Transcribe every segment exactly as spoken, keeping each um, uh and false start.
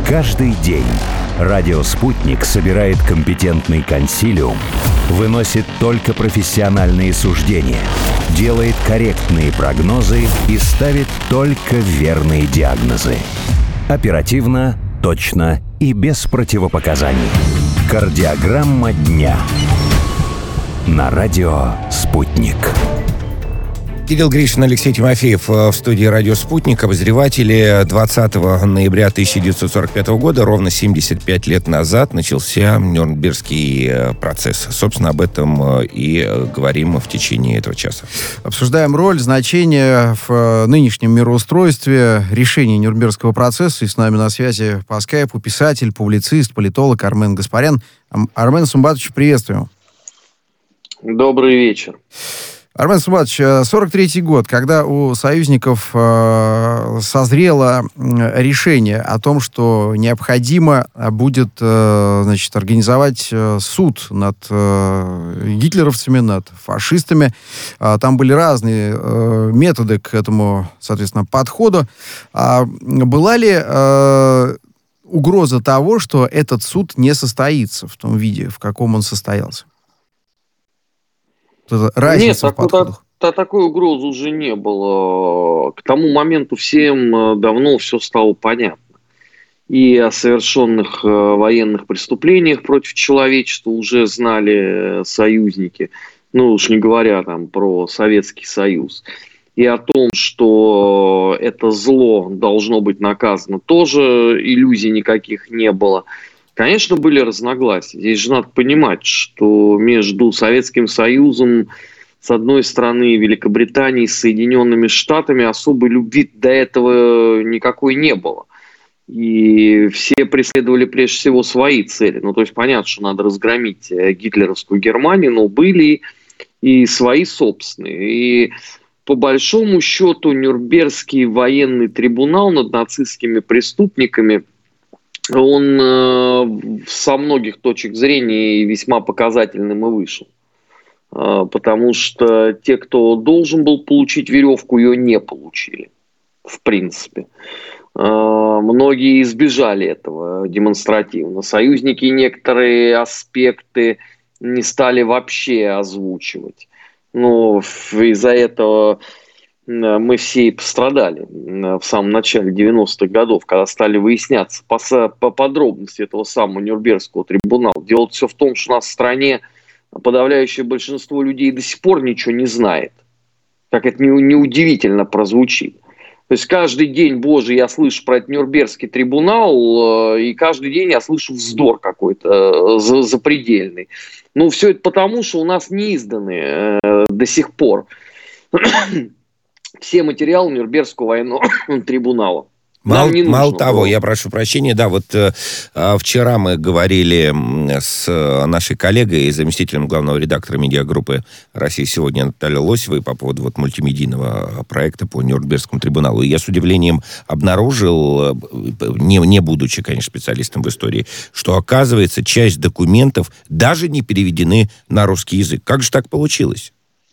Каждый день радио «Спутник» собирает компетентный консилиум, выносит только профессиональные суждения, делает корректные прогнозы и ставит только верные диагнозы. Оперативно, точно и без противопоказаний. Кардиограмма дня. На радио «Спутник». Кирилл Гришин, Алексей Тимофеев в студии «Радио Спутник». Обозреватели. Двадцатого ноября тысяча девятьсот сорок пятого года, ровно семьдесят пять лет назад, начался Нюрнбергский процесс. Собственно, об этом и говорим в течение этого часа. Обсуждаем роль, значение в нынешнем мироустройстве решения Нюрнбергского процесса. И с нами на связи по скайпу писатель, публицист, политолог Армен Гаспарян. Армен Сумбатович, приветствуем. Добрый вечер. Армен Сумбатович, сорок третий год, когда у союзников э, созрело решение о том, что необходимо будет э, значит, организовать э, суд над э, гитлеровцами, над фашистами. Э, там были разные э, методы к этому, соответственно, подходу. А была ли э, угроза того, что этот суд не состоится в том виде, в каком он состоялся? Нет, так, так, так, такой угрозы уже не было. К тому моменту всем давно все стало понятно. И о совершенных военных преступлениях против человечества уже знали союзники. Ну уж не говоря там про Советский Союз. И о том, что это зло должно быть наказано, тоже иллюзий никаких не было. Конечно, были разногласия. Здесь же надо понимать, что между Советским Союзом, с одной стороны, Великобританией, Соединенными Штатами особой любви до этого никакой не было. И все преследовали прежде всего свои цели. Ну, то есть понятно, что надо разгромить гитлеровскую Германию, но были и свои собственные. И по большому счету Нюрнбергский военный трибунал над нацистскими преступниками, он э, со многих точек зрения весьма показательным и вышел. Э, потому что те, кто должен был получить веревку, ее не получили. В принципе. Э, многие избежали этого демонстративно. Союзники некоторые аспекты не стали вообще озвучивать. Но из-за этого мы все и пострадали в самом начале девяностых годов, когда стали выясняться по, по подробности этого самого Нюрнбергского трибунала. Дело все в том, что у нас в стране подавляющее большинство людей до сих пор ничего не знает. Как это неудивительно прозвучит. То есть каждый день, боже, я слышу про этот Нюрнбергский трибунал, и каждый день я слышу вздор какой-то запредельный. Ну, все это потому, что у нас не изданы до сих пор все материалы Нюрнбергского военного трибунала. Мало, мало того, я прошу прощения, да, вот э, вчера мы говорили с нашей коллегой и заместителем главного редактора медиагруппы «Россия сегодня» Натальей Лосевой по поводу вот мультимедийного проекта по Нюрнбергскому трибуналу. И я с удивлением обнаружил, не, не будучи, конечно, специалистом в истории, что, оказывается, часть документов даже не переведены на русский язык. Как же так получилось?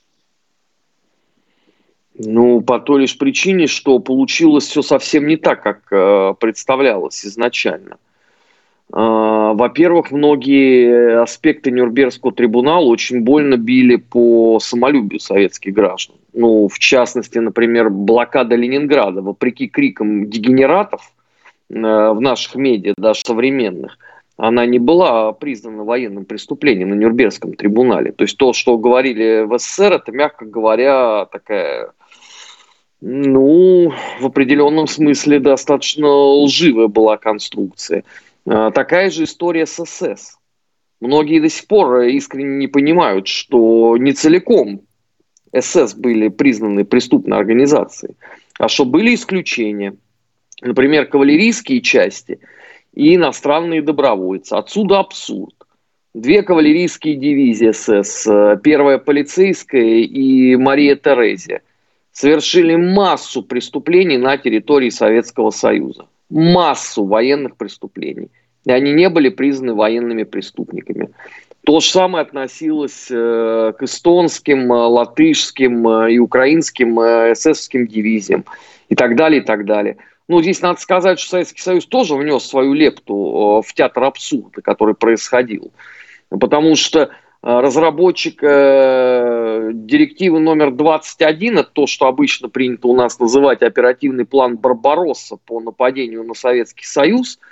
Ну, по той лишь причине, что получилось все совсем не так, как э, представлялось изначально. Э, во-первых, многие аспекты Нюрнбергского трибунала очень больно били по самолюбию советских граждан. Ну, в частности, например, блокада Ленинграда, вопреки крикам дегенератов э, в наших медиа, даже современных, она не была признана военным преступлением на Нюрнбергском трибунале. То есть то, что говорили в СССР, это, мягко говоря, такая... Ну, в определенном смысле достаточно лживая была конструкция. Такая же история с СС. Многие до сих пор искренне не понимают, что не целиком СС были признаны преступной организацией, а что были исключения. Например, кавалерийские части и иностранные добровольцы. Отсюда абсурд. Две кавалерийские дивизии СС, первая полицейская и Мария Терезия, совершили массу преступлений на территории Советского Союза. Массу военных преступлений. И они не были признаны военными преступниками. То же самое относилось э, к эстонским, латышским и украинским эсэсовским дивизиям. И так далее, и так далее. Ну, здесь надо сказать, что Советский Союз тоже внес свою лепту в театр абсурда, который происходил. Потому что разработчик э, директивы номер двадцать один, это то, что обычно принято у нас называть оперативный план Барбаросса по нападению на Советский Союз,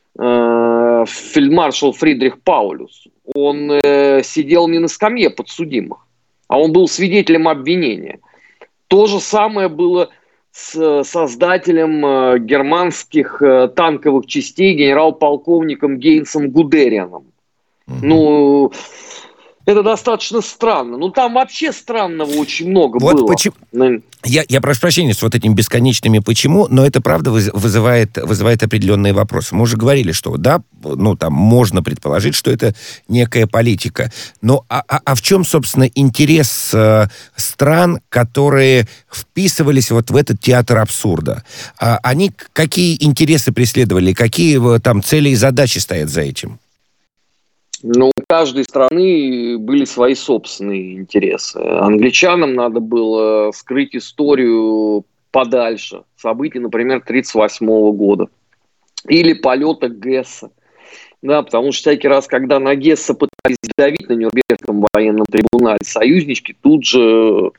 э, фельдмаршал Фридрих Паулюс, он э, сидел не на скамье подсудимых, а он был свидетелем обвинения. То же самое было с создателем э, германских э, танковых частей генерал-полковником Гейнсом Гудерианом. Mm-hmm. Ну, это достаточно странно. Ну, там вообще странного очень много вот было. Почему... Я, я прошу прощения с вот этими бесконечными «почему», но это, правда, вызывает, вызывает определенные вопросы. Мы уже говорили, что, да, ну, там можно предположить, что это некая политика. Но а, а, а в чем, собственно, интерес э, стран, которые вписывались вот в этот театр абсурда? А, они какие интересы преследовали, какие там цели и задачи стоят за этим? Ну, у каждой страны были свои собственные интересы. Англичанам надо было скрыть историю подальше. Событий, например, тридцать восьмого года. Или полета Гесса. Да, потому что всякий раз, когда на Гесса пытались давить на Нюрнбергском военном трибунале, союзнички тут же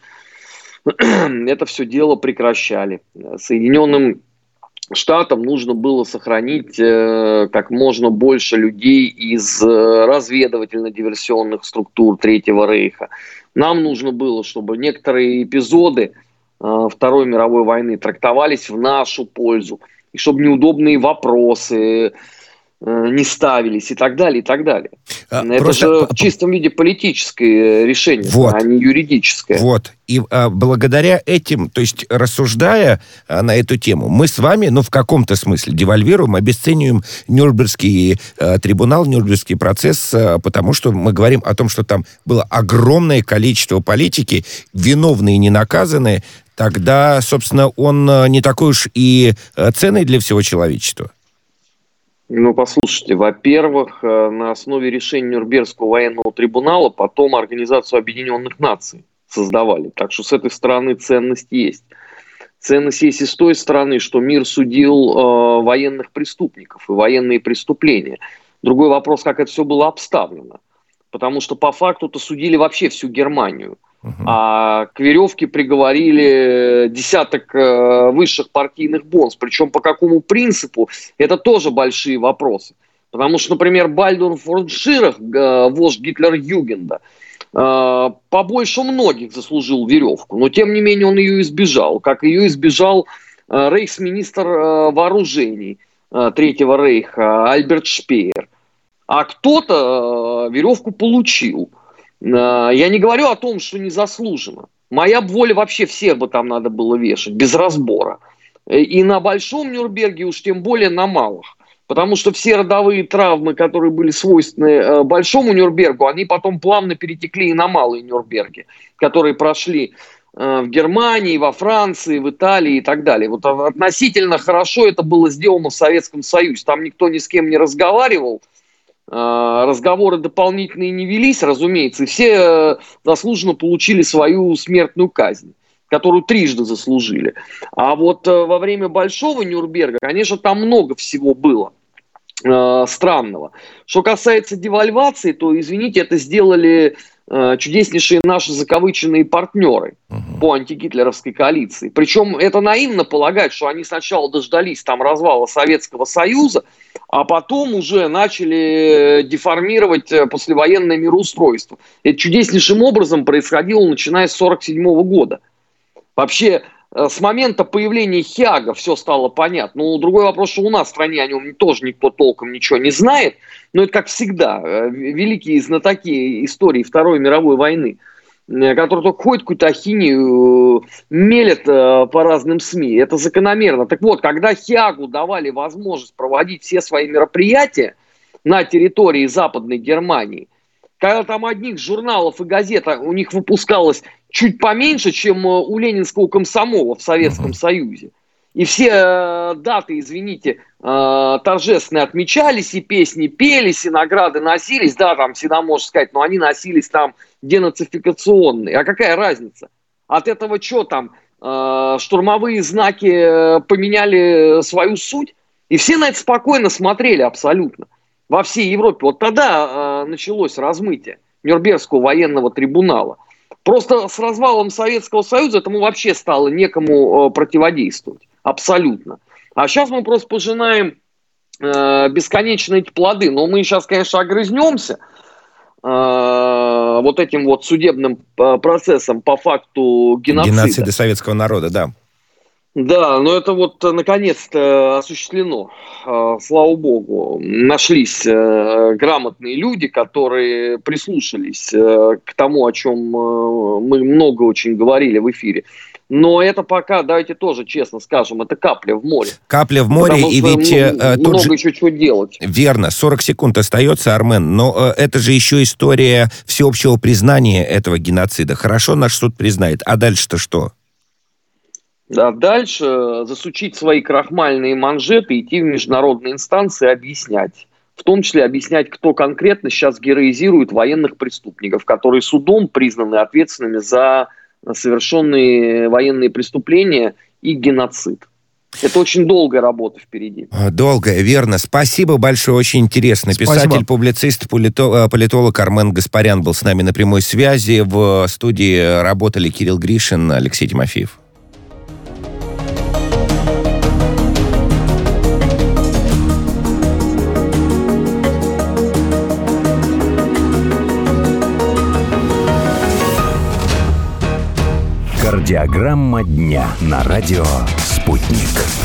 это все дело прекращали. Соединенным Штатам нужно было сохранить э, как можно больше людей из э, разведывательно-диверсионных структур Третьего Рейха. Нам нужно было, чтобы некоторые эпизоды э, Второй мировой войны трактовались в нашу пользу, и чтобы неудобные вопросы не ставились и так далее, и так далее. А, это просто... же в чистом виде политическое решение, вот. А не юридическое. Вот. И а, благодаря этим, то есть рассуждая а, на эту тему, мы с вами, ну, в каком-то смысле девальвируем, обесцениваем Нюрнбергский а, трибунал, Нюрнбергский процесс, а, потому что мы говорим о том, что там было огромное количество политики, виновные и не наказанные, тогда, собственно, он не такой уж и ценный для всего человечества. Ну, послушайте, во-первых, на основе решения Нюрнбергского военного трибунала потом Организацию Объединенных Наций создавали. Так что с этой стороны ценность есть. Ценность есть и с той стороны, что мир судил э, военных преступников и военные преступления. Другой вопрос, как это все было обставлено. Потому что по факту-то судили вообще всю Германию. Uh-huh. А к веревке приговорили десяток э, высших партийных бонс. Причем по какому принципу, это тоже большие вопросы. Потому что, например, Бальдур фон Ширах, э, вождь Гитлер-Югенда, э, побольше многих заслужил веревку. Но, тем не менее, он ее избежал. Как ее избежал э, рейхсминистр э, вооружений э, Третьего Рейха Альберт Шпеер. А кто-то э, веревку получил. Я не говорю о том, что незаслуженно. Моя б воля, вообще всех бы там надо было вешать, без разбора. И на Большом Нюрнберге, уж тем более на малых. Потому что все родовые травмы, которые были свойственны Большому Нюрнбергу, они потом плавно перетекли и на малые Нюрнберги, которые прошли в Германии, во Франции, в Италии и так далее. Вот относительно хорошо это было сделано в Советском Союзе. Там никто ни с кем не разговаривал. Разговоры дополнительные не велись, разумеется, и все заслуженно получили свою смертную казнь, которую трижды заслужили. А вот во время Большого Нюрнберга, конечно, там много всего было э, странного. Что касается девальвации, то, извините, это сделали э, чудеснейшие наши закавыченные партнеры uh-huh. по антигитлеровской коалиции. Причем это наивно полагать, что они сначала дождались там развала Советского Союза, а потом уже начали деформировать послевоенное мироустройство. Это чудеснейшим образом происходило, начиная с сорок седьмого года. Вообще, с момента появления Хеага все стало понятно. Ну, другой вопрос, что у нас в стране о нем тоже никто толком ничего не знает. Но это как всегда. Великие знатоки истории Второй мировой войны, которые только ходят какую-то ахинею, мелят по разным СМИ. Это закономерно. Так вот, когда Хеагу давали возможность проводить все свои мероприятия на территории Западной Германии, когда там одних журналов и газет у них выпускалось чуть поменьше, чем у ленинского комсомола в Советском Союзе. И все даты, извините, торжественно отмечались, и песни пелись, и награды носились. Да, там всегда можно сказать, но они носились там денацификационные. А какая разница? От этого что там? штурмовые знаки поменяли свою суть, и все на это спокойно смотрели абсолютно. Во всей Европе. Вот тогда началось размытие Нюрнбергского военного трибунала. Просто с развалом Советского Союза этому вообще стало некому противодействовать. Абсолютно. А сейчас мы просто пожинаем бесконечно эти плоды. Но мы сейчас, конечно, огрызнемся вот этим вот судебным процессом по факту геноцида. Геноцида советского народа, да. Да, но это вот наконец-то осуществлено. Слава богу, нашлись грамотные люди, которые прислушались к тому, о чем мы много очень говорили в эфире. Но это пока, давайте тоже честно скажем, это капля в море. Капля в море, Потому и ведь... Много, тут много же... еще чего делать. Верно, сорок секунд остается, Армен, но это же еще история всеобщего признания этого геноцида. Хорошо, наш суд признает, а дальше-то что? Да, дальше засучить свои крахмальные манжеты, идти в международные инстанции и объяснять. В том числе объяснять, кто конкретно сейчас героизирует военных преступников, которые судом признаны ответственными за совершенные военные преступления и геноцид. Это очень долгая работа впереди. Долгая, верно. Спасибо большое, очень интересно. Писатель, публицист, политолог Армен Гаспарян был с нами на прямой связи. В студии работали Кирилл Гришин, Алексей Тимофеев. Кардиограмма дня на радио «Спутник».